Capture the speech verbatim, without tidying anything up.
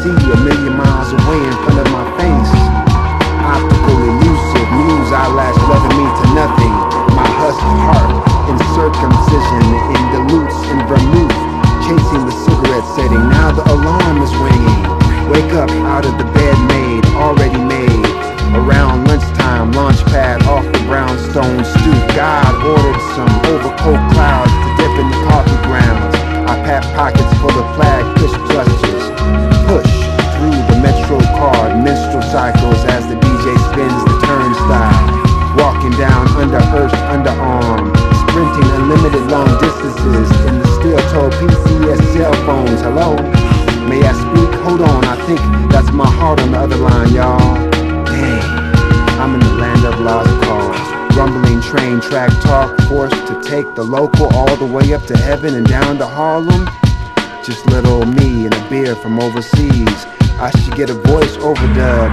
see a million miles away in front of my face. Optical elusive news eyelash loving me to nothing. My husked heart in circumcision, in dilutes, in vermouth, chasing the cigarette setting. Now the alarm is ringing. Wake up out of the bed made, already made. Around lunchtime, launch pad off the brownstone stoop. God ordered some overcoat clouds to dip in the coffee grounds. I pat pockets full of flag push clutches. Push through the Metro card, minstrel cycles as the D J spins the turnstile. Walking down under Earth's underarm, sprinting unlimited long distances in the steel-toed P C S cell phones. Hello? May I speak? Hold on, I think that's my heart on the other line, y'all. Dang, I'm in the land of lost cause. Rumbling train track talk, forced to take the local all the way up to heaven and down to Harlem. Just little old me and a beer from overseas. I should get a voice overdub